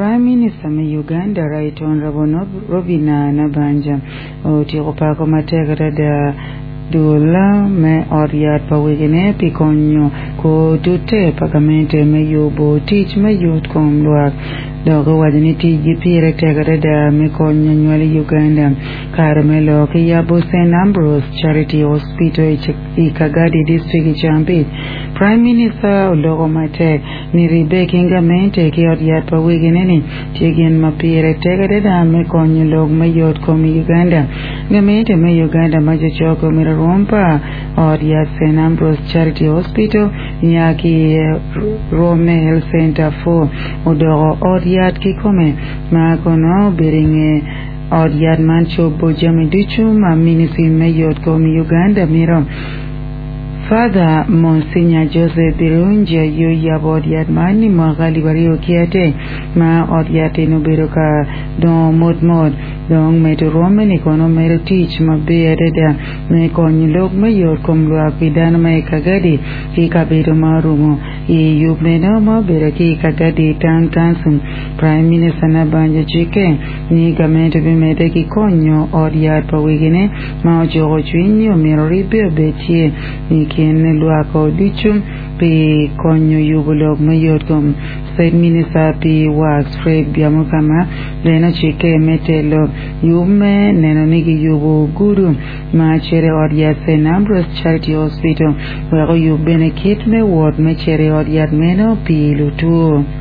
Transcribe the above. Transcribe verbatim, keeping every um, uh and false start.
Prime Minister me Uganda Right Honorable Robina Nabanja oti kopako matekata da dola me oriat pawegene pikonyo ko tute pagamente me yobo teach me yot kom luak dogo wajini tiji pire tegata da me konyo nywali Uganda Carmelo Kiyabo Saint Ambrose Charity Hospital Ikagadi District Champi Prime Minister logo matek ni Rebecca Ngamente ki oriat pawegene ni tegen mapire tegata da me konyo log me yot kom Uganda ngamente me Uganda majo choko mira rompa oriat Saint Ambrose Charity Hospital yaki Rome Health Center for odogo oriat kikome makono beringe oriat mancho bojame dichu ma minisi meyot komi Uganda miro Father Monsignor Joseph Birunja yu yabodiat mani magali bario kiate ma oriate no beroka don mod mod don meto Roman ikono mero teach ma beere da me konyi log me yor kom lua pidana me kagadi ki kabiru marumo i yubne no ma bere ki kagadi tan tansum Prime Minister na banja chike ni gamento bimete ki konyo oriat pawegene ma ojogo chwinyo mero ribe betie ni kene luako dichum pe konyo yubulog mayot kom State Minister P. Wax Fred Biamukama lena chike metelo yume neno nigi yubu guru ma chere oriat Saint Ambrose Charity Hospital wego yubene kit me ward me chere oriat meno pi lutu